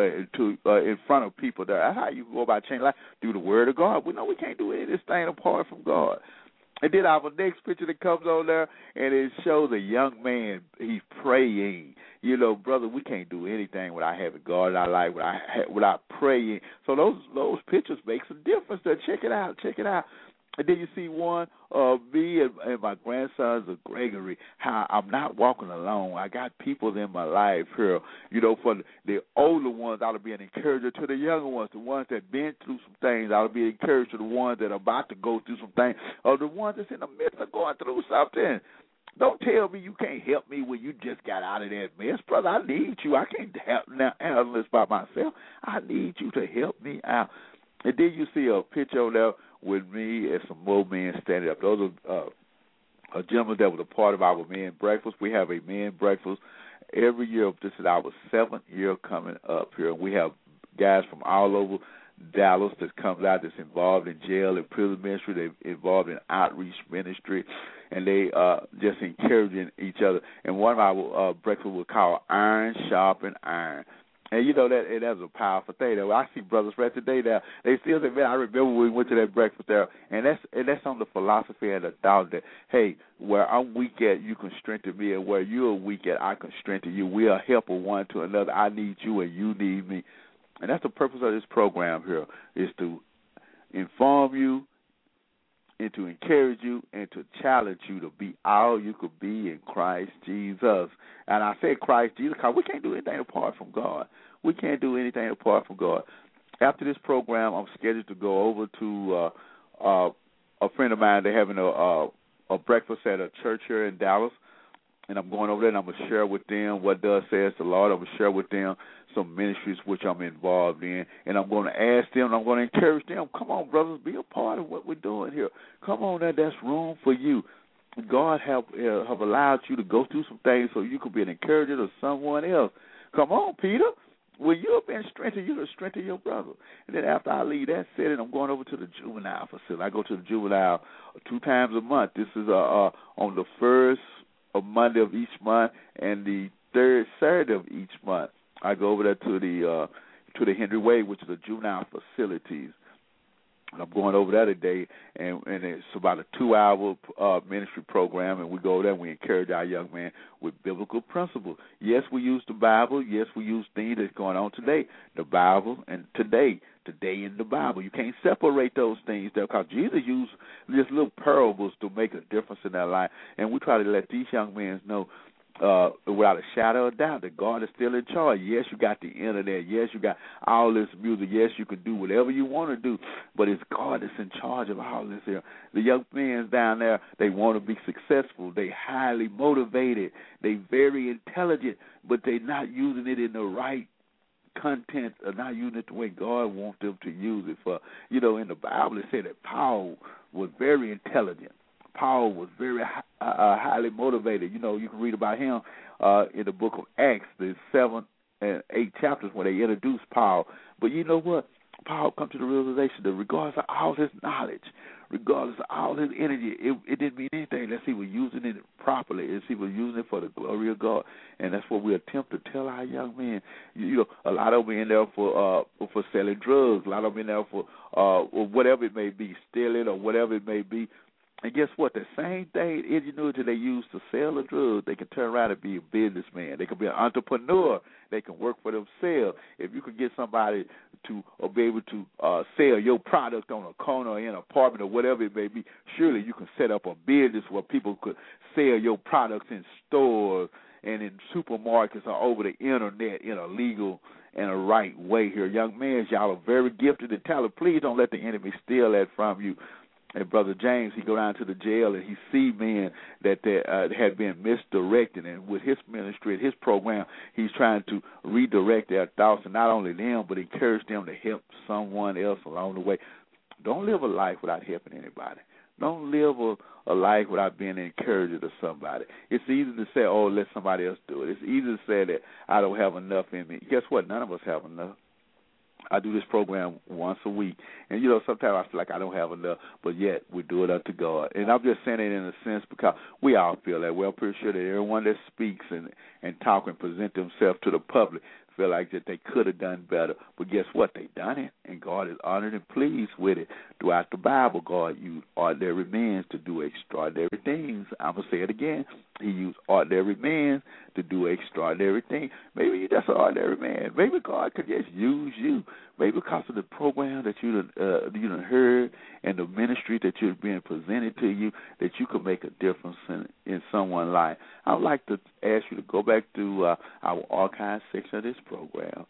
in front of people. There, that's how you go about changing life, through the Word of God. We know we can't do any of this thing apart from God. And then our next picture that comes on there, and it shows a young man. He's praying. Brother, we can't do anything without having God in our life, without praying. So those pictures make some difference there. Check it out. And then you see one of me and my grandsons of Gregory, how I'm not walking alone. I got people in my life here, for the older ones, I'll be an encourager to the younger ones, the ones that been through some things. I'll be an encourager to the ones that are about to go through some things, or the ones that's in the midst of going through something. Don't tell me you can't help me when you just got out of that mess. Brother, I need you. I can't handle this by myself. I need you to help me out. And then you see a picture over there with me and some more men standing up. Those are a gentleman that was a part of our men breakfast. We have a men breakfast every year. This is our 7th year coming up here. We have guys from all over Dallas that comes out that's involved in jail and prison ministry. They're involved in outreach ministry, and they just encouraging each other. And one of our breakfasts we call Iron Sharpen Iron. And that's a powerful thing. I see brothers right today now. They still say, man, I remember when we went to that breakfast there. And that's on the philosophy and the thought that, hey, where I'm weak at, you can strengthen me, and where you're weak at, I can strengthen you. We are helping one to another. I need you and you need me. And that's the purpose of this program here, is to inform you and to encourage you and to challenge you to be all you could be in Christ Jesus. And I say Christ Jesus because we can't do anything apart from God. We can't do anything apart from God. After this program, I'm scheduled to go over to a friend of mine. They're having a breakfast at a church here in Dallas. And I'm going over there, and I'm going to share with them what thus says the Lord. I'm going to share with them some ministries which I'm involved in, and I'm going to ask them, and I'm going to encourage them, come on, brothers, be a part of what we're doing here. Come on, there's room for you. God have allowed you to go through some things so you could be an encourager to someone else. Come on, Peter. When you've been strengthened, you can strengthen your brother. And then after I leave that setting, I'm going over to the juvenile facility. I go to the juvenile 2 times a month. This is on the first Monday of each month and the third Saturday of each month. I go over there to the Henry Wade, which is the juvenile facilities. And I'm going over there today, and it's about a 2-hour ministry program, and we go there and we encourage our young men with biblical principles. Yes, we use the Bible. Yes, we use things that's going on today, the Bible, and today in the Bible. You can't separate those things there because Jesus used just little parables to make a difference in their life, and we try to let these young men know without a shadow of doubt that God is still in charge. Yes, you got the internet. Yes, you got all this music. Yes, you can do whatever you want to do, but it's God that's in charge of all this here. The young men down there, they want to be successful. They highly motivated. They very intelligent, but they're not using it in the right content, or not using it the way God wants them to use it for. You know, in the Bible it said that Paul was very intelligent. Paul was very highly motivated. You know, you can read about him in the book of Acts, the 7 and 8 chapters when they introduced Paul. But you know what? Paul come to the realization that regardless of all his knowledge, regardless of all his energy, it didn't mean anything unless he was using it properly, unless he was using it for the glory of God. And that's what we attempt to tell our young men. You know, a lot of them in there for selling drugs, a lot of them in there for whatever it may be, stealing or whatever it may be. And guess what? The same thing, ingenuity they use to sell the drugs, they can turn around and be a businessman. They can be an entrepreneur. They can work for themselves. If you could get somebody to be able to sell your product on a corner or in an apartment or whatever it may be, surely you can set up a business where people could sell your products in stores and in supermarkets or over the internet in a legal and a right way here. Young men, y'all are very gifted and talented. Please don't let the enemy steal that from you. And Brother James, he go down to the jail and he see men that had been misdirected, and with his ministry, his program, he's trying to redirect their thoughts, and not only them, but encourage them to help someone else along the way. Don't live a life without helping anybody. Don't live a life without being an encourager to somebody. It's easy to say, oh, let somebody else do it. It's easy to say that I don't have enough in me. Guess what? None of us have enough. I do this program once a week, and, you know, sometimes I feel like I don't have enough, but yet we do it unto God. And I'm just saying it in a sense because we all feel that. We're pretty sure that everyone that speaks and talk and present themselves to the public feel like that they could have done better. But guess what? They done it, and God is honored and pleased with it. Throughout the Bible, God used ordinary men to do extraordinary things. I'm going to say it again. He used ordinary men to do extraordinary things. Maybe you're just an ordinary man. Maybe God could just use you. Maybe because of the program that you done heard and the ministry that you're being presented to you, that you could make a difference in someone's life. I would like to ask you to go back to our archive section of this program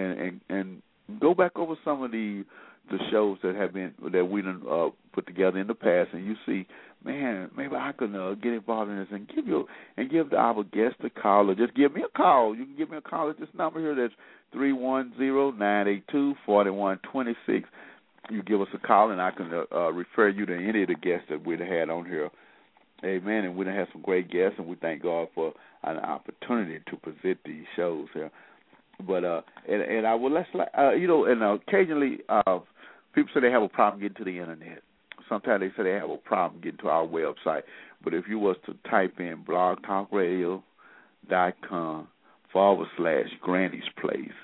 and go back over some of the shows that we done put together in the past, and you see, man, maybe I could get involved in this and give our guest a call, or just give me a call. You can give me a call at this number here. That's 310-982-4126. You give us a call, and I can refer you to any of the guests that we've had on here. Amen. And we done had some great guests, and we thank God for an opportunity to present these shows here. But and I would and occasionally people say they have a problem getting to the internet. Sometimes they say they have a problem getting to our website. But if you was to type in blogtalkradio.com/Granny's Place,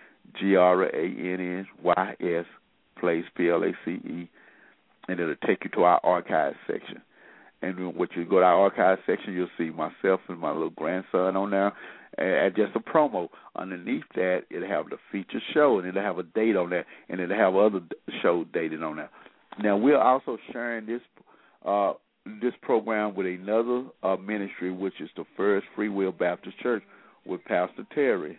GRANNYS Place, PLACE, and it'll take you to our archive section. And when you go to our archive section, you'll see myself and my little grandson on there. And just a promo. Underneath that, it'll have the feature show, and it'll have a date on that, and it'll have other shows dated on there. Now, we're also sharing this program with another ministry, which is the First Free Will Baptist Church with Pastor Terry.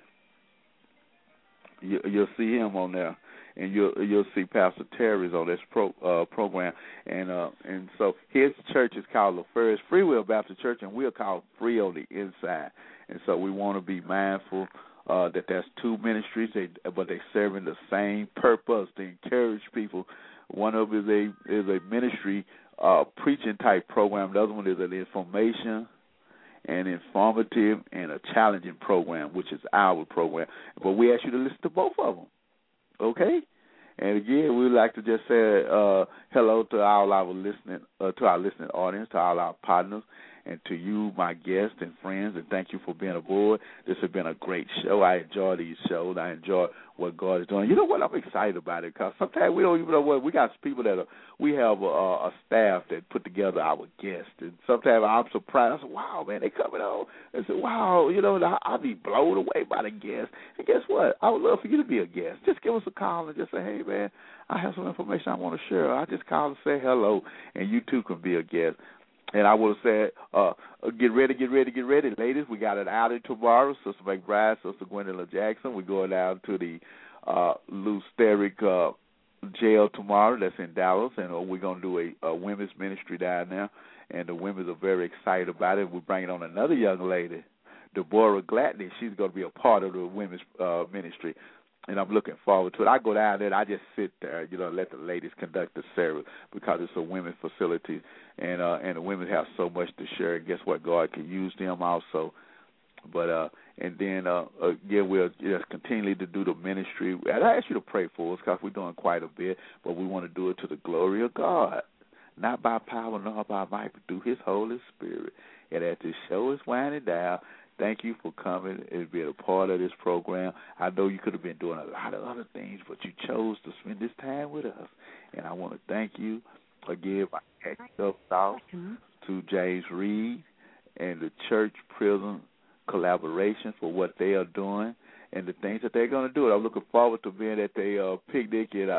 You'll see him on there, and you'll see Pastor Terry's on this program, and so his church is called the First Free Will Baptist Church, and we're called Free on the Inside, and so we want to be mindful that there's two ministries, but they're serving the same purpose to encourage people. One of them is a ministry preaching type program. The other one is an information and informative and a challenging program, which is our program. But we ask you to listen to both of them, okay? And again, we'd like to just say hello to all our listening audience, to all our partners, and to you, my guests and friends, and thank you for being aboard. This has been a great show. I enjoy these shows. I enjoy what God is doing. You know what? I'm excited about it because sometimes we don't even know what. We got people we have a staff that put together our guests, and sometimes I'm surprised. I say, wow, man, they coming on. I say, wow, I'll be blown away by the guests. And guess what? I would love for you to be a guest. Just give us a call and just say, hey, man, I have some information I want to share. I just call and say hello, and you too can be a guest. And I would have said, get ready. Ladies, we got an outing tomorrow. Sister McBride, Sister Gwendolyn Jackson. We're going down to the Lou Sterick jail tomorrow. That's in Dallas. And we're going to do a women's ministry down there. And the women are very excited about it. We're bringing on another young lady, Deborah Gladney. She's going to be a part of the women's ministry. And I'm looking forward to it. I go down there and I just sit there, let the ladies conduct the service because it's a women's facility, and the women have so much to share. And guess what? God can use them also. But and then again, we'll just continue to do the ministry. And I ask you to pray for us because we're doing quite a bit, but we want to do it to the glory of God, not by power nor by might, but through His Holy Spirit. And as this show is winding down, thank you for coming and being a part of this program. I know you could have been doing a lot of other things, but you chose to spend this time with us. And I want to thank you again. My off to James Reed and the Church Prison Collaboration for what they are doing and the things that they're going to do. I'm looking forward to being at the picnic in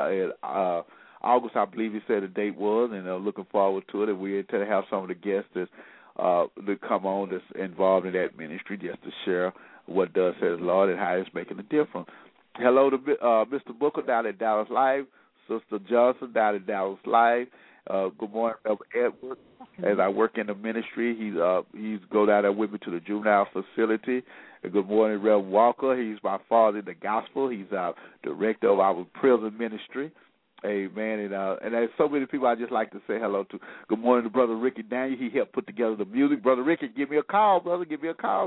August, I believe he said the date was, and looking forward to it. And we intend to have some of the guests that come on that's involved in that ministry just to share what does says Lord and how it's making a difference. Hello to Mr. Booker down at Dallas Live, Sister Johnson down at Dallas Live. Good morning, Reverend Edward. As I work in the ministry, he's go down there with me to the juvenile facility. And good morning, Reverend Walker. He's my father in the gospel. He's our director of our prison ministry. Amen. And there's so many people I just like to say hello to. Good morning to Brother Ricky Daniel. He helped put together the music. Brother Ricky, give me a call, brother. Give me a call.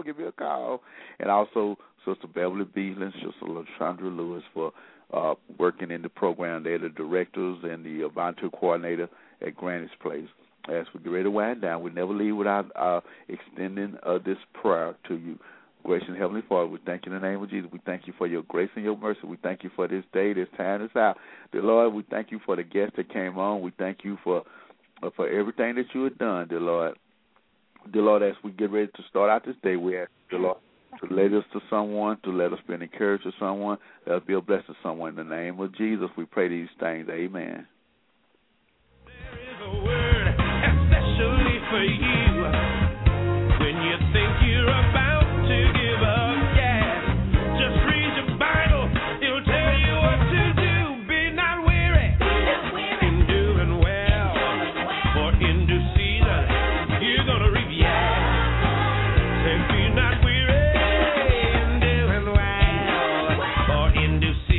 And also Sister Beverly Beeland, Sister LaShondra Lewis for working in the program. They're the directors and the volunteer coordinator at Granny's Place. As we get ready to wind down, we never leave without extending this prayer to you. Gracious Heavenly Father, we thank you in the name of Jesus. We thank you for your grace and your mercy. We thank you for this day, this time, this hour. Dear Lord, we thank you for the guests that came on. We thank you for everything that you have done, dear Lord. Dear Lord, as we get ready to start out this day, we ask, dear Lord, to lead us to someone, to let us be an encouragement to someone, let us be a blessing to someone. In the name of Jesus, we pray these things. Amen. There is a word especially for you when you think you're about to give up. Yeah, just read your Bible. It'll tell you what to do. Be not weary in doing well, for in due season you're gonna reap. Yeah, say be not weary in doing well, for in due season.